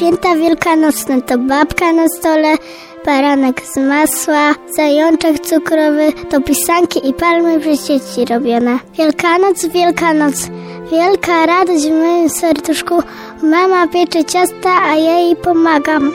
Święta wielkanocne to babka na stole, baranek z masła, zajączek cukrowy, to pisanki i palmy przez dzieci robione. Wielkanoc, Wielkanoc, wielka radość w moim serduszku. Mama piecze ciasta, a ja jej pomagam.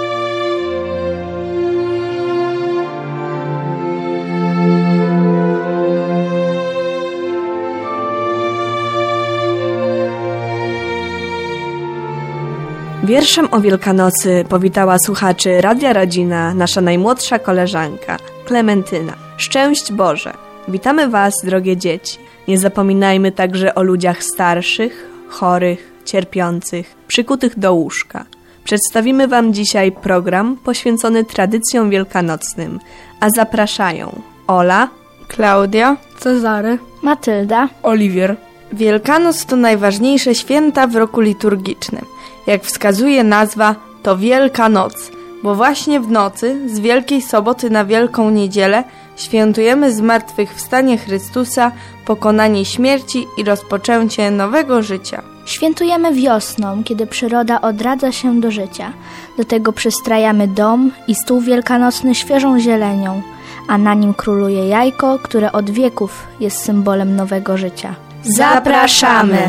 Wierszem o Wielkanocy powitała słuchaczy Radia Rodzina nasza najmłodsza koleżanka, Klementyna. Szczęść Boże! Witamy Was, drogie dzieci. Nie zapominajmy także o ludziach starszych, chorych, cierpiących, przykutych do łóżka. Przedstawimy Wam dzisiaj program poświęcony tradycjom wielkanocnym, a zapraszają Ola, Klaudia, Cezary, Matylda, Oliwier. Wielkanoc to najważniejsze święta w roku liturgicznym. Jak wskazuje nazwa, to Wielka Noc, bo właśnie w nocy z Wielkiej Soboty na Wielką Niedzielę świętujemy zmartwychwstanie Chrystusa, pokonanie śmierci i rozpoczęcie nowego życia. Świętujemy wiosną, kiedy przyroda odradza się do życia. Do tego przystrajamy dom i stół wielkanocny świeżą zielenią, a na nim króluje jajko, które od wieków jest symbolem nowego życia. Zapraszamy!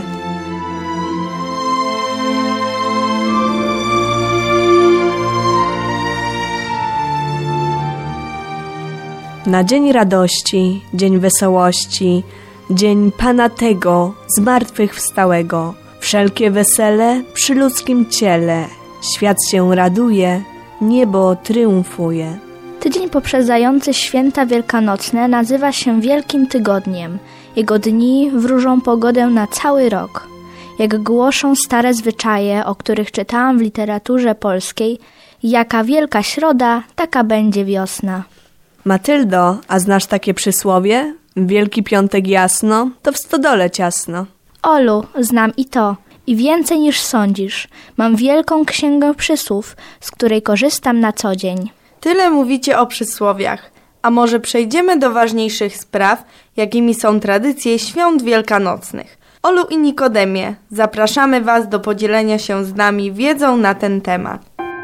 Na dzień radości, dzień wesołości, dzień Pana tego, zmartwychwstałego, wszelkie wesele przy ludzkim ciele, świat się raduje, niebo triumfuje. Tydzień poprzedzający święta wielkanocne nazywa się Wielkim Tygodniem. Jego dni wróżą pogodę na cały rok. Jak głoszą stare zwyczaje, o których czytałam w literaturze polskiej, jaka wielka środa, taka będzie wiosna. Matyldo, a znasz takie przysłowie? Wielki Piątek jasno, to w stodole ciasno. Olu, znam i to. I więcej niż sądzisz. Mam wielką księgę przysłów, z której korzystam na co dzień. Tyle mówicie o przysłowiach. A może przejdziemy do ważniejszych spraw, jakimi są tradycje świąt wielkanocnych. Olu i Nikodemie, zapraszamy Was do podzielenia się z nami wiedzą na ten temat.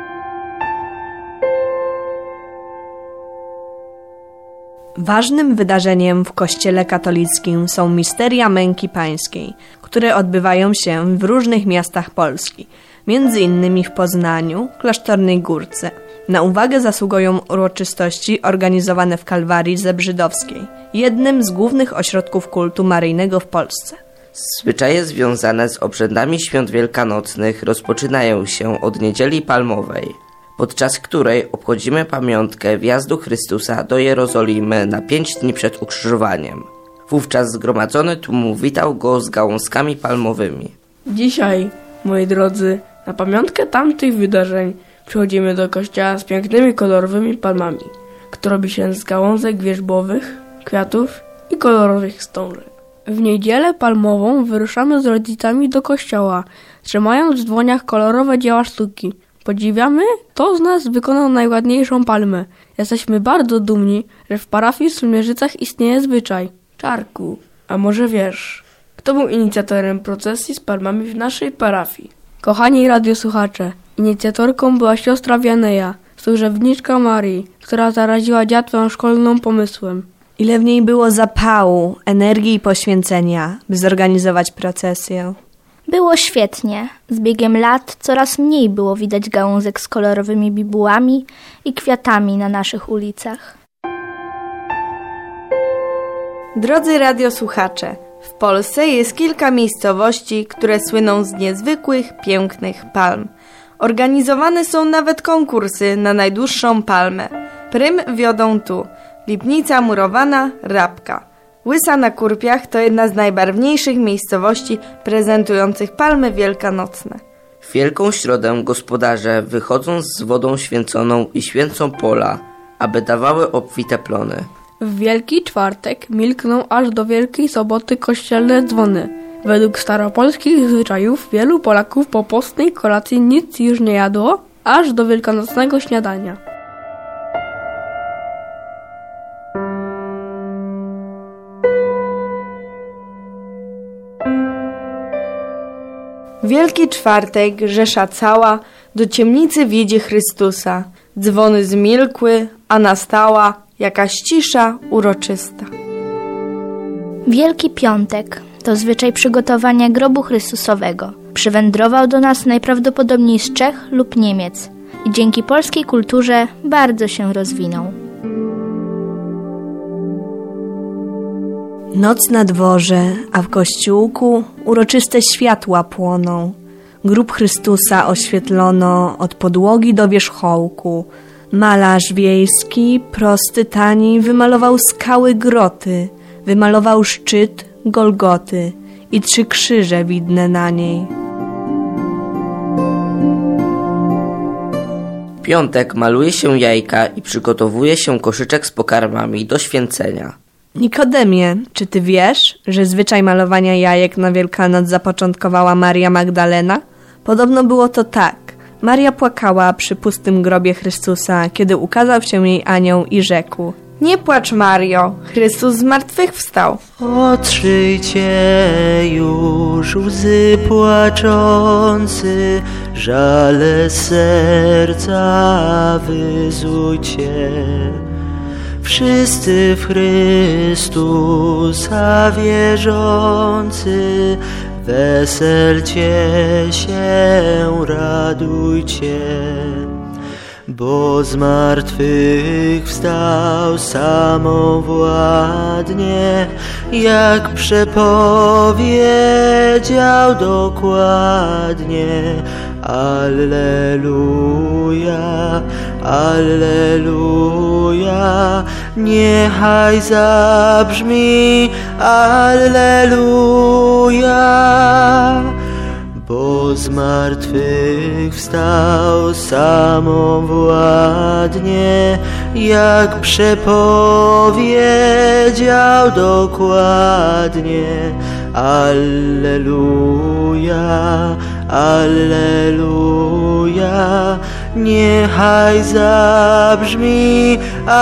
Ważnym wydarzeniem w Kościele katolickim są misteria Męki Pańskiej, które odbywają się w różnych miastach Polski, między innymi w Poznaniu, Klasztornej Górce. Na uwagę zasługują uroczystości organizowane w Kalwarii Zebrzydowskiej, jednym z głównych ośrodków kultu maryjnego w Polsce. Zwyczaje związane z obrzędami świąt wielkanocnych rozpoczynają się od Niedzieli Palmowej, podczas której obchodzimy pamiątkę wjazdu Chrystusa do Jerozolimy na 5 dni przed ukrzyżowaniem. Wówczas zgromadzony tłum witał go z gałązkami palmowymi. Dzisiaj, moi drodzy, na pamiątkę tamtych wydarzeń przychodzimy do kościoła z pięknymi, kolorowymi palmami, które robi się z gałązek wierzbowych, kwiatów i kolorowych wstążek. W Niedzielę Palmową wyruszamy z rodzicami do kościoła, trzymając w dłoniach kolorowe dzieła sztuki. Podziwiamy, kto z nas wykonał najładniejszą palmę. Jesteśmy bardzo dumni, że w parafii w Sumierzycach istnieje zwyczaj. Czarku, a może wiesz, kto był inicjatorem procesji z palmami w naszej parafii? Kochani radiosłuchacze, inicjatorką była siostra Wianeja, służebniczka Marii, która zaraziła dziatwę szkolną pomysłem. Ile w niej było zapału, energii i poświęcenia, by zorganizować procesję. Było świetnie. Z biegiem lat coraz mniej było widać gałązek z kolorowymi bibułami i kwiatami na naszych ulicach. Drodzy radiosłuchacze, w Polsce jest kilka miejscowości, które słyną z niezwykłych, pięknych palm. Organizowane są nawet konkursy na najdłuższą palmę. Prym wiodą tu Lipnica Murowana, Rabka. Łysa na Kurpiach to jedna z najbarwniejszych miejscowości prezentujących palmy wielkanocne. W Wielką Środę gospodarze wychodzą z wodą święconą i święcą pola, aby dawały obfite plony. W Wielki Czwartek milkną aż do Wielkiej Soboty kościelne dzwony. Według staropolskich zwyczajów wielu Polaków po postnej kolacji nic już nie jadło, aż do wielkanocnego śniadania. Wielki Czwartek, rzesza cała, do ciemnicy wiedzie Chrystusa. Dzwony zmilkły, a nastała jakaś cisza uroczysta. Wielki Piątek to zwyczaj przygotowania grobu Chrystusowego. Przywędrował do nas najprawdopodobniej z Czech lub Niemiec i dzięki polskiej kulturze bardzo się rozwinął. Noc na dworze, a w kościółku uroczyste światła płoną. Grób Chrystusa oświetlono od podłogi do wierzchołku. Malarz wiejski, prosty, tani, wymalował skały groty, wymalował szczyt Golgoty i 3 krzyże widne na niej. W piątek maluje się jajka i przygotowuje się koszyczek z pokarmami do święcenia. Nikodemie, czy ty wiesz, że zwyczaj malowania jajek na Wielkanoc zapoczątkowała Maria Magdalena? Podobno było to tak. Maria płakała przy pustym grobie Chrystusa, kiedy ukazał się jej anioł i rzekł: Nie płacz, Mario, Chrystus zmartwychwstał. Otrzyjcie już łzy płaczący, żale serca wyzujcie. Wszyscy w Chrystusa wierzący, weselcie się, radujcie. Bo zmartwychwstał samowładnie, jak przepowiedział dokładnie. Alleluja, alleluja, niechaj zabrzmi alleluja. Bo zmartwychwstał samowładnie, jak przepowiedział dokładnie. Alleluja, alleluja, niechaj zabrzmi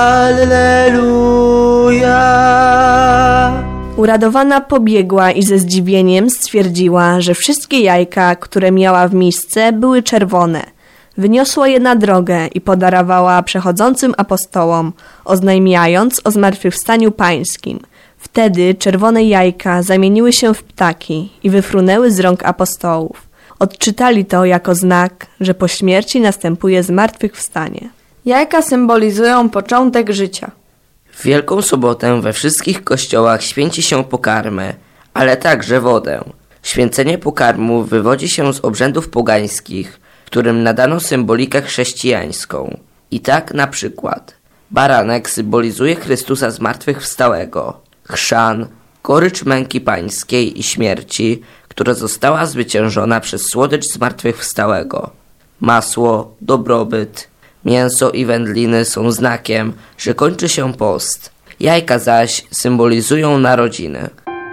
alleluja. Uradowana pobiegła i ze zdziwieniem stwierdziła, że wszystkie jajka, które miała w misce, były czerwone. Wyniosła je na drogę i podarowała przechodzącym apostołom, oznajmiając o zmartwychwstaniu pańskim. Wtedy czerwone jajka zamieniły się w ptaki i wyfrunęły z rąk apostołów. Odczytali to jako znak, że po śmierci następuje zmartwychwstanie. Jajka symbolizują początek życia. W Wielką Sobotę we wszystkich kościołach święci się pokarmy, ale także wodę. Święcenie pokarmu wywodzi się z obrzędów pogańskich, którym nadano symbolikę chrześcijańską. I tak na przykład baranek symbolizuje Chrystusa zmartwychwstałego, chrzan, gorycz męki pańskiej i śmierci, która została zwyciężona przez słodycz zmartwychwstałego. Masło, dobrobyt, mięso i wędliny są znakiem, że kończy się post. Jajka zaś symbolizują narodziny.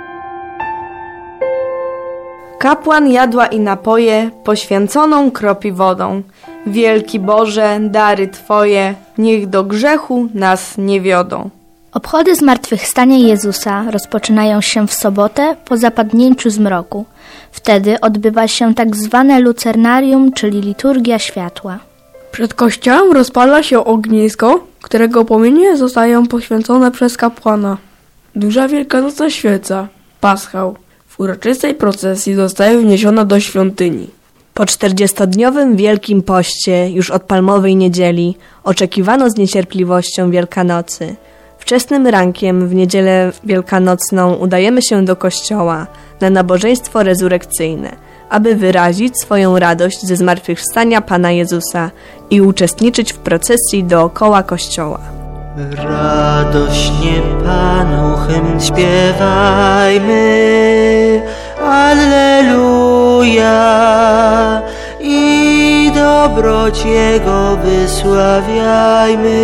Kapłan jadła i napoje poświęconą kropi wodą. Wielki Boże, dary Twoje, niech do grzechu nas nie wiodą. Obchody zmartwychwstania Jezusa rozpoczynają się w sobotę po zapadnięciu zmroku. Wtedy odbywa się tak zwane lucernarium, czyli liturgia światła. Przed kościołem rozpala się ognisko, którego płomienie zostają poświęcone przez kapłana. Duża wielkanocna świeca, paschał, w uroczystej procesji zostaje wniesiona do świątyni. Po 40-dniowym Wielkim Poście, już od Palmowej Niedzieli, oczekiwano z niecierpliwością Wielkanocy. Wczesnym rankiem w niedzielę wielkanocną udajemy się do kościoła na nabożeństwo rezurekcyjne, aby wyrazić swoją radość ze zmartwychwstania Pana Jezusa i uczestniczyć w procesji dookoła kościoła. Radośnie Panu hymn śpiewajmy, alleluja, i dobroć Jego wysławiajmy,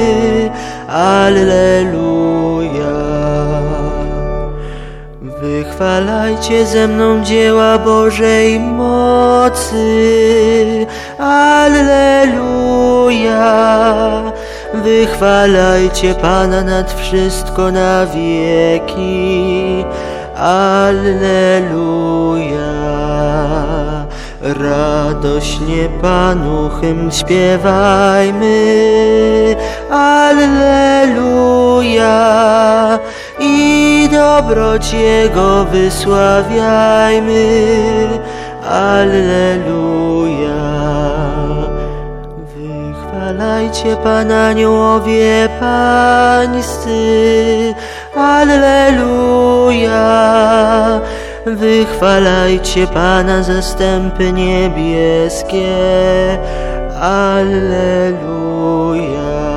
alleluja. Wychwalajcie ze mną dzieła Bożej mocy, alleluja. Wychwalajcie Pana nad wszystko na wieki, alleluja. Radośnie Panu hymn śpiewajmy, Alleluja, i dobroć Jego wysławiajmy, Alleluja. Wychwalajcie Pana aniołowie pańscy, Alleluja. Wychwalajcie Pana zastępy niebieskie, Alleluja.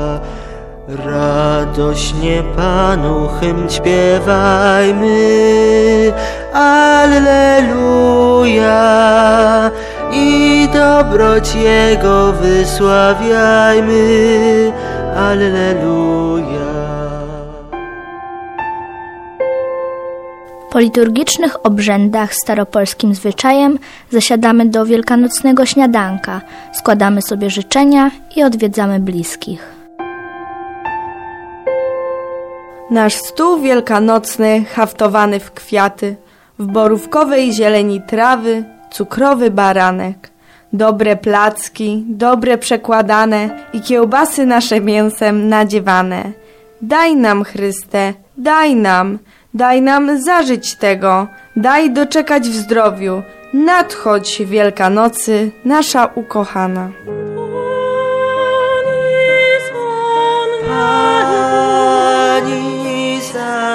Radośnie Panu hymn śpiewajmy, Alleluja, i dobroć Jego wysławiajmy, Alleluja. Po liturgicznych obrzędach staropolskim zwyczajem zasiadamy do wielkanocnego śniadanka, składamy sobie życzenia i odwiedzamy bliskich. Nasz stół wielkanocny haftowany w kwiaty, w borówkowej zieleni trawy, cukrowy baranek, dobre placki, dobre przekładane i kiełbasy nasze mięsem nadziewane. Daj nam, Chryste, daj nam zażyć tego, daj doczekać w zdrowiu, nadchodź Wielkanocy, nasza ukochana. Panis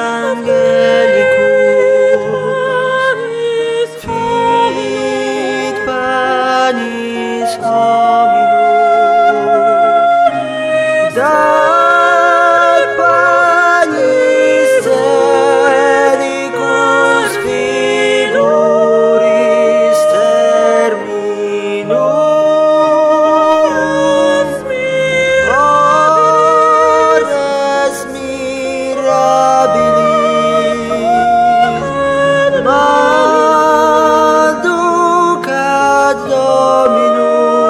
Angelicus, fit Panis hominum, dat Panis celicus figuris terminum, ordes mirabilis, malducat Dominum.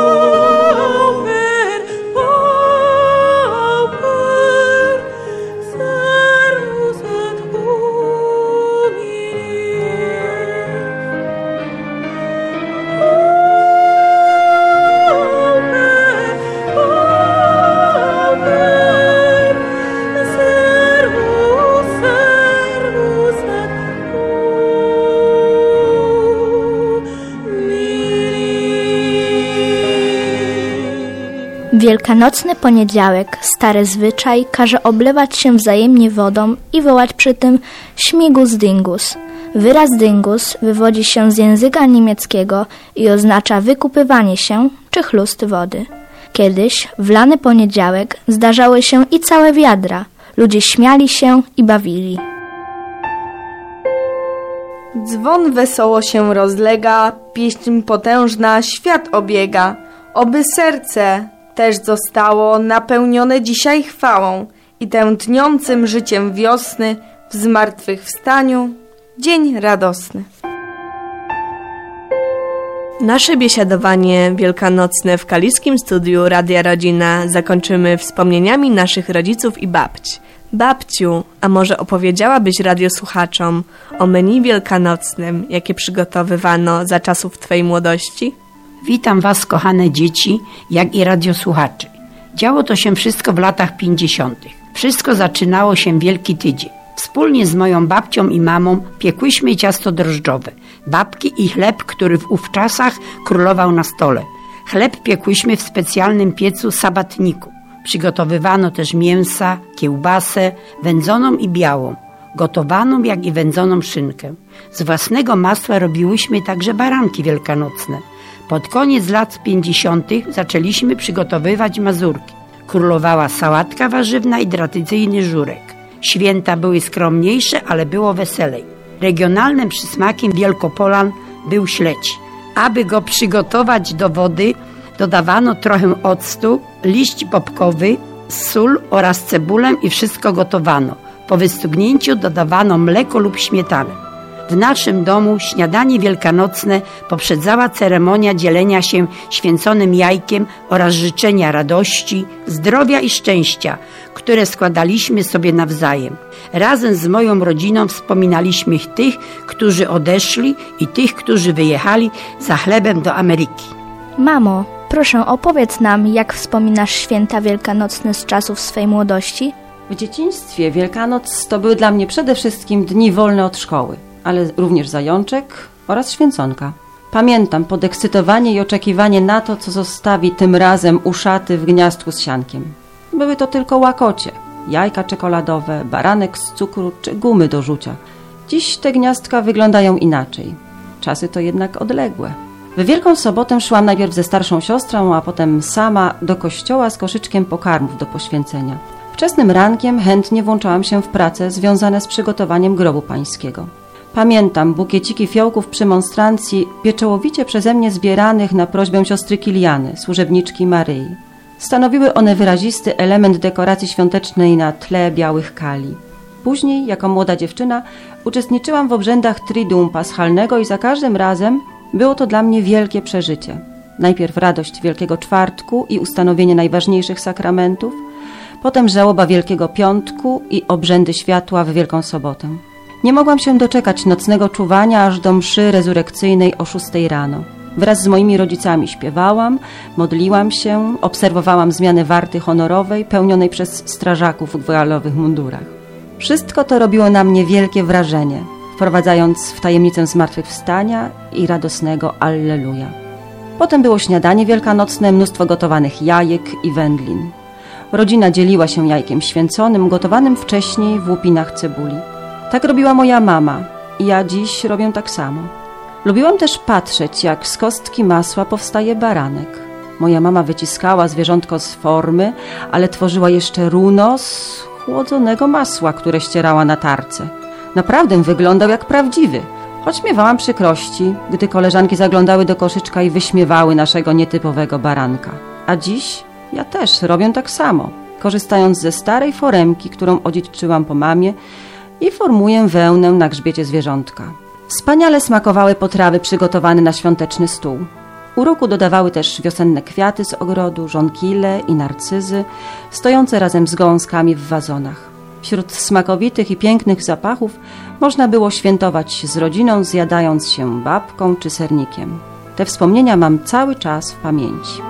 Wielkanocny poniedziałek, stary zwyczaj, każe oblewać się wzajemnie wodą i wołać przy tym śmigus dingus. Wyraz dingus wywodzi się z języka niemieckiego i oznacza wykupywanie się czy chlust wody. Kiedyś, w lany poniedziałek, zdarzały się i całe wiadra. Ludzie śmiali się i bawili. Dzwon wesoło się rozlega, pieśń potężna świat obiega. Oby serce też zostało napełnione dzisiaj chwałą i tętniącym życiem wiosny w zmartwychwstaniu dzień radosny. Nasze biesiadowanie wielkanocne w Kaliskim Studiu Radia Rodzina zakończymy wspomnieniami naszych rodziców i babć. Babciu, a może opowiedziałabyś radiosłuchaczom o menu wielkanocnym, jakie przygotowywano za czasów Twojej młodości? Witam Was, kochane dzieci, jak i radiosłuchacze. Działo to się wszystko w latach 50. Wszystko zaczynało się Wielki Tydzień. Wspólnie z moją babcią i mamą piekłyśmy ciasto drożdżowe, babki i chleb, który w ów czasach królował na stole. Chleb piekłyśmy w specjalnym piecu sabatniku. Przygotowywano też mięsa, kiełbasę, wędzoną i białą, gotowaną jak i wędzoną szynkę. Z własnego masła robiłyśmy także baranki wielkanocne. Pod koniec lat 50. zaczęliśmy przygotowywać mazurki. Królowała sałatka warzywna i tradycyjny żurek. Święta były skromniejsze, ale było weselej. Regionalnym przysmakiem Wielkopolan był śledź. Aby go przygotować do wody, dodawano trochę octu, liść bobkowy, sól oraz cebulę i wszystko gotowano. Po wystygnięciu dodawano mleko lub śmietanę. W naszym domu śniadanie wielkanocne poprzedzała ceremonia dzielenia się święconym jajkiem oraz życzenia radości, zdrowia i szczęścia, które składaliśmy sobie nawzajem. Razem z moją rodziną wspominaliśmy tych, którzy odeszli i tych, którzy wyjechali za chlebem do Ameryki. Mamo, proszę opowiedz nam, jak wspominasz święta wielkanocne z czasów swej młodości? W dzieciństwie Wielkanoc to były dla mnie przede wszystkim dni wolne od szkoły, ale również zajączek oraz święconka. Pamiętam podekscytowanie i oczekiwanie na to, co zostawi tym razem uszaty w gniazdku z siankiem. Były to tylko łakocie, jajka czekoladowe, baranek z cukru czy gumy do rzucia. Dziś te gniazdka wyglądają inaczej. Czasy to jednak odległe. W Wielką Sobotę szłam najpierw ze starszą siostrą, a potem sama do kościoła z koszyczkiem pokarmów do poświęcenia. Wczesnym rankiem chętnie włączałam się w prace związane z przygotowaniem grobu pańskiego. Pamiętam bukieciki fiołków przy monstrancji, pieczołowicie przeze mnie zbieranych na prośbę siostry Kiliany, służebniczki Maryi. Stanowiły one wyrazisty element dekoracji świątecznej na tle białych kali. Później, jako młoda dziewczyna, uczestniczyłam w obrzędach Triduum Paschalnego i za każdym razem było to dla mnie wielkie przeżycie. Najpierw radość Wielkiego Czwartku i ustanowienie najważniejszych sakramentów, potem żałoba Wielkiego Piątku i obrzędy światła w Wielką Sobotę. Nie mogłam się doczekać nocnego czuwania aż do mszy rezurekcyjnej o 6 rano. Wraz z moimi rodzicami śpiewałam, modliłam się, obserwowałam zmianę warty honorowej pełnionej przez strażaków w galowych mundurach. Wszystko to robiło na mnie wielkie wrażenie, wprowadzając w tajemnicę zmartwychwstania i radosnego Alleluja. Potem było śniadanie wielkanocne, mnóstwo gotowanych jajek i wędlin. Rodzina dzieliła się jajkiem święconym, gotowanym wcześniej w łupinach cebuli. Tak robiła moja mama i ja dziś robię tak samo. Lubiłam też patrzeć, jak z kostki masła powstaje baranek. Moja mama wyciskała zwierzątko z formy, ale tworzyła jeszcze runo z chłodzonego masła, które ścierała na tarce. Naprawdę wyglądał jak prawdziwy, choć miewałam przykrości, gdy koleżanki zaglądały do koszyczka i wyśmiewały naszego nietypowego baranka. A dziś ja też robię tak samo, korzystając ze starej foremki, którą odziedziczyłam po mamie, i formuję wełnę na grzbiecie zwierzątka. Wspaniale smakowały potrawy przygotowane na świąteczny stół. Uroku dodawały też wiosenne kwiaty z ogrodu, żonkile i narcyzy, stojące razem z gałązkami w wazonach. Wśród smakowitych i pięknych zapachów można było świętować z rodziną, zjadając się babką czy sernikiem. Te wspomnienia mam cały czas w pamięci.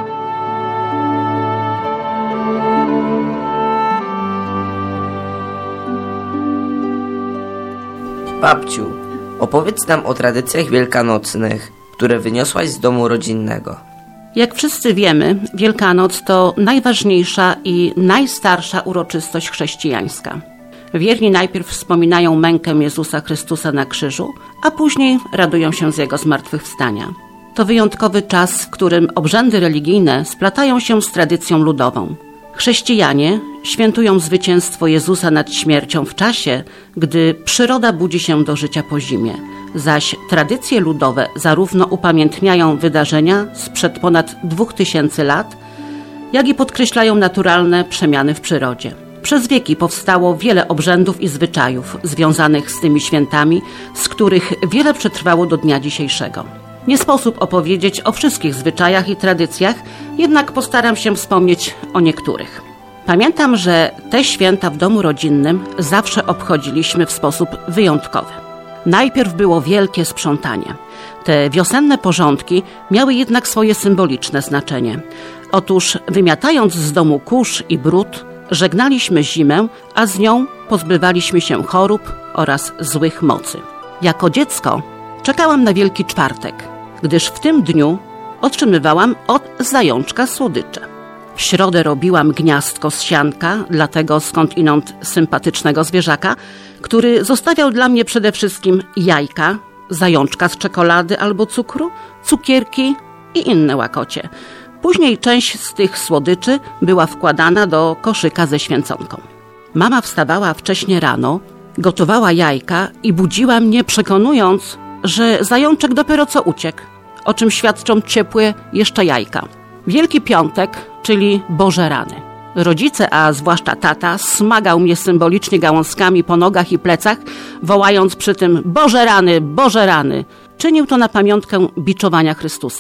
Babciu, opowiedz nam o tradycjach wielkanocnych, które wyniosłaś z domu rodzinnego. Jak wszyscy wiemy, Wielkanoc to najważniejsza i najstarsza uroczystość chrześcijańska. Wierni najpierw wspominają mękę Jezusa Chrystusa na krzyżu, a później radują się z Jego zmartwychwstania. To wyjątkowy czas, w którym obrzędy religijne splatają się z tradycją ludową. Chrześcijanie świętują zwycięstwo Jezusa nad śmiercią w czasie, gdy przyroda budzi się do życia po zimie, zaś tradycje ludowe zarówno upamiętniają wydarzenia sprzed ponad 2000 lat, jak i podkreślają naturalne przemiany w przyrodzie. Przez wieki powstało wiele obrzędów i zwyczajów związanych z tymi świętami, z których wiele przetrwało do dnia dzisiejszego. Nie sposób opowiedzieć o wszystkich zwyczajach i tradycjach, jednak postaram się wspomnieć o niektórych. Pamiętam, że te święta w domu rodzinnym zawsze obchodziliśmy w sposób wyjątkowy. Najpierw było wielkie sprzątanie. Te wiosenne porządki miały jednak swoje symboliczne znaczenie. Otóż wymiatając z domu kurz i brud, żegnaliśmy zimę, a z nią pozbywaliśmy się chorób oraz złych mocy. Jako dziecko czekałam na Wielki Czwartek, gdyż w tym dniu otrzymywałam od zajączka słodycze. W środę robiłam gniazdko z sianka dla tego skądinąd sympatycznego zwierzaka, który zostawiał dla mnie przede wszystkim jajka, zajączka z czekolady albo cukru, cukierki i inne łakocie. Później część z tych słodyczy była wkładana do koszyka ze święconką. Mama wstawała wcześnie rano, gotowała jajka i budziła mnie, przekonując, że zajączek dopiero co uciekł, o czym świadczą ciepłe jeszcze jajka. Wielki Piątek, czyli Boże rany. Rodzice, a zwłaszcza tata, smagał mnie symbolicznie gałązkami po nogach i plecach, wołając przy tym Boże rany, Boże rany. Czynił to na pamiątkę biczowania Chrystusa.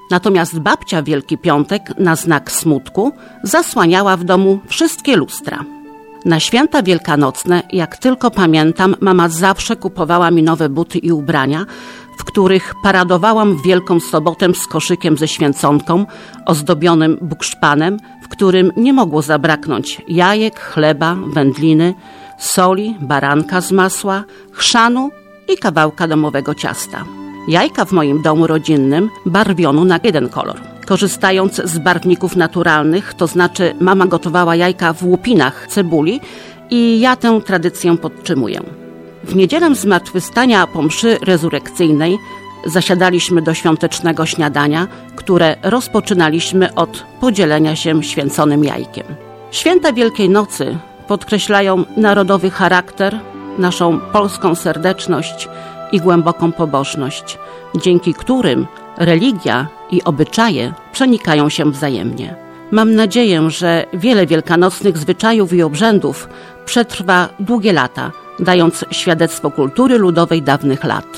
Natomiast babcia w Wielki Piątek na znak smutku zasłaniała w domu wszystkie lustra. Na święta wielkanocne, jak tylko pamiętam, mama zawsze kupowała mi nowe buty i ubrania, w których paradowałam w Wielką Sobotę z koszykiem ze święconką, ozdobionym bukszpanem, w którym nie mogło zabraknąć jajek, chleba, wędliny, soli, baranka z masła, chrzanu i kawałka domowego ciasta. Jajka w moim domu rodzinnym barwiono na jeden kolor. Korzystając z barwników naturalnych, to znaczy mama gotowała jajka w łupinach cebuli i ja tę tradycję podtrzymuję. W niedzielę Zmartwychwstania po mszy rezurekcyjnej zasiadaliśmy do świątecznego śniadania, które rozpoczynaliśmy od podzielenia się święconym jajkiem. Święta Wielkiej Nocy podkreślają narodowy charakter, naszą polską serdeczność i głęboką pobożność, dzięki którym religia i obyczaje przenikają się wzajemnie. Mam nadzieję, że wiele wielkanocnych zwyczajów i obrzędów przetrwa długie lata, dając świadectwo kultury ludowej dawnych lat.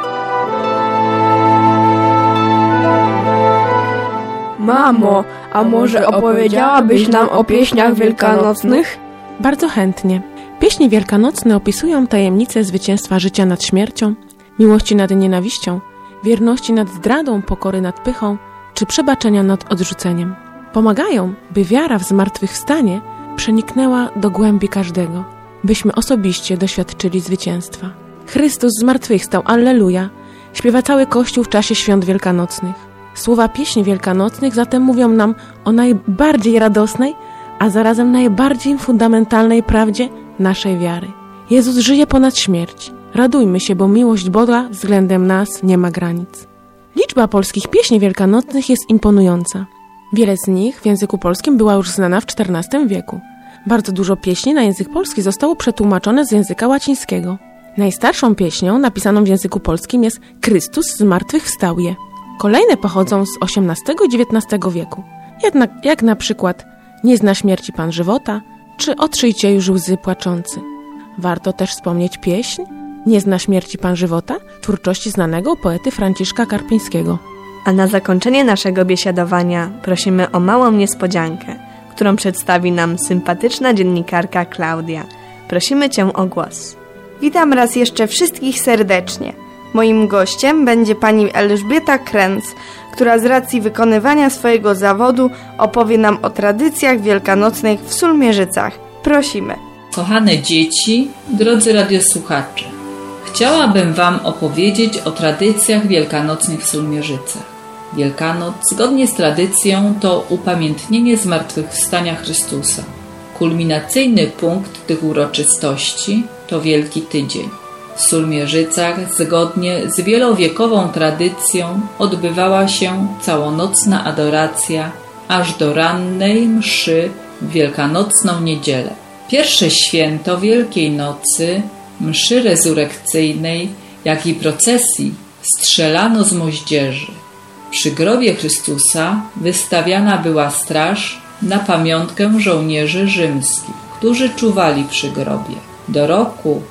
Mamo, a może opowiedziałabyś nam o pieśniach wielkanocnych? Bardzo chętnie. Pieśni wielkanocne opisują tajemnicę zwycięstwa życia nad śmiercią, miłości nad nienawiścią, wierności nad zdradą, pokory nad pychą, czy przebaczenia nad odrzuceniem. Pomagają, by wiara w zmartwychwstanie przeniknęła do głębi każdego, byśmy osobiście doświadczyli zwycięstwa. Chrystus zmartwychwstał, alleluja, śpiewa cały Kościół w czasie świąt wielkanocnych. Słowa pieśni wielkanocnych zatem mówią nam o najbardziej radosnej, a zarazem najbardziej fundamentalnej prawdzie naszej wiary. Jezus żyje ponad śmierć. Radujmy się, bo miłość Boga względem nas nie ma granic. Liczba polskich pieśni wielkanocnych jest imponująca. Wiele z nich w języku polskim była już znana w XIV wieku. Bardzo dużo pieśni na język polski zostało przetłumaczone z języka łacińskiego. Najstarszą pieśnią napisaną w języku polskim jest Chrystus zmartwychwstał je. Kolejne pochodzą z XVIII i XIX wieku. Jednak jak na przykład Nie zna śmierci Pan żywota, czy Otrzyjcie już łzy płaczący. Warto też wspomnieć pieśń Nie zna śmierci Pan żywota, twórczości znanego poety Franciszka Karpińskiego. A na zakończenie naszego biesiadowania prosimy o małą niespodziankę, którą przedstawi nam sympatyczna dziennikarka Klaudia. Prosimy Cię o głos. Witam raz jeszcze wszystkich serdecznie. Moim gościem będzie pani Elżbieta Kręc, która z racji wykonywania swojego zawodu opowie nam o tradycjach wielkanocnych w Sulmierzycach. Prosimy. Kochane dzieci, drodzy radiosłuchacze, chciałabym Wam opowiedzieć o tradycjach wielkanocnych w Sulmierzycach. Wielkanoc, zgodnie z tradycją, to upamiętnienie zmartwychwstania Chrystusa. Kulminacyjny punkt tych uroczystości to Wielki Tydzień. W Sulmierzycach, zgodnie z wielowiekową tradycją, odbywała się całonocna adoracja aż do rannej mszy w wielkanocną niedzielę. Pierwsze święto Wielkiej Nocy, mszy rezurekcyjnej, jak i procesji strzelano z moździerzy. Przy grobie Chrystusa wystawiana była straż na pamiątkę żołnierzy rzymskich, którzy czuwali przy grobie. Do roku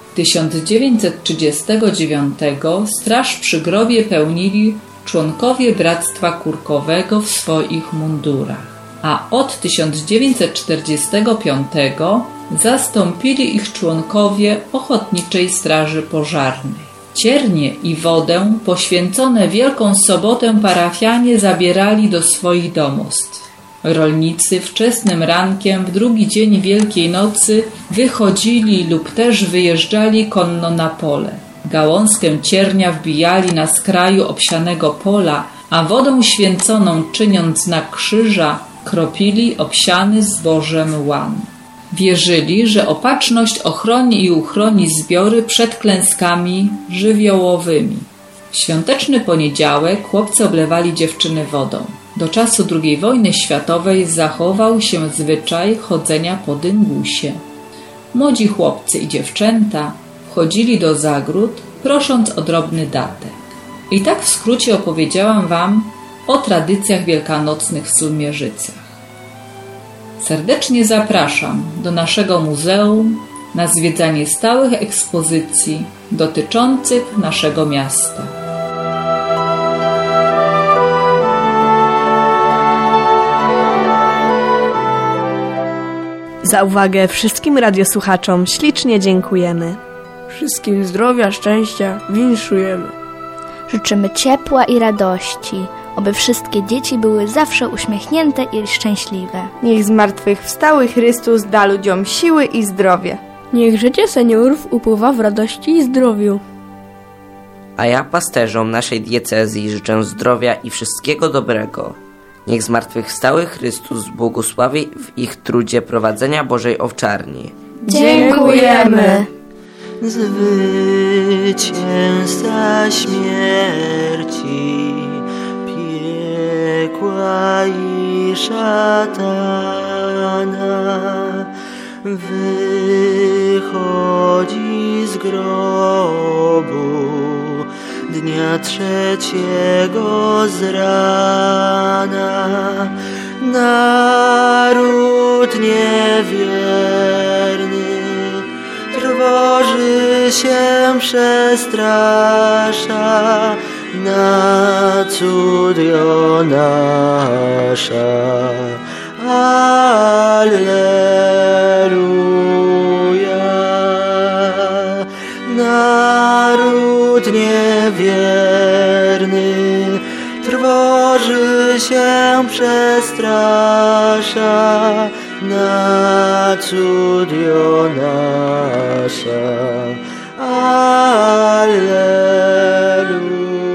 1939 straż przy grobie pełnili członkowie Bractwa Kurkowego w swoich mundurach, a od 1945 zastąpili ich członkowie Ochotniczej Straży Pożarnej. Ciernie i wodę poświęcone Wielką Sobotę parafianie zabierali do swoich domostw. Rolnicy wczesnym rankiem w drugi dzień Wielkiej Nocy wychodzili lub też wyjeżdżali konno na pole. Gałązkę ciernia wbijali na skraju obsianego pola, a wodą święconą czyniąc znak krzyża kropili obsiany zbożem łan. Wierzyli, że opatrzność ochroni i uchroni zbiory przed klęskami żywiołowymi. W świąteczny poniedziałek chłopcy oblewali dziewczyny wodą. Do czasu II wojny światowej zachował się zwyczaj chodzenia po dyngusie. Młodzi chłopcy i dziewczęta wchodzili do zagród, prosząc o drobny datek. I tak w skrócie opowiedziałam Wam o tradycjach wielkanocnych w Sulmierzycach. Serdecznie zapraszam do naszego muzeum na zwiedzanie stałych ekspozycji dotyczących naszego miasta. Za uwagę wszystkim radiosłuchaczom ślicznie dziękujemy. Wszystkim zdrowia, szczęścia winszujemy. Życzymy ciepła i radości, aby wszystkie dzieci były zawsze uśmiechnięte i szczęśliwe. Niech zmartwychwstały Chrystus da ludziom siły i zdrowie. Niech życie seniorów upływa w radości i zdrowiu. A ja pasterzom naszej diecezji życzę zdrowia i wszystkiego dobrego. Niech zmartwychwstały Chrystus błogosławi w ich trudzie prowadzenia Bożej owczarni. Dziękujemy! Zwycięzca śmierci, piekła i szatana, wychodzi z grobu dnia trzeciego z rana. Naród niewierny trwoży się, przestrasza na cud Jonasza. Alleluja. Naród niewierny trwoży się, przestrasza na cud Jonasza. Alleluja.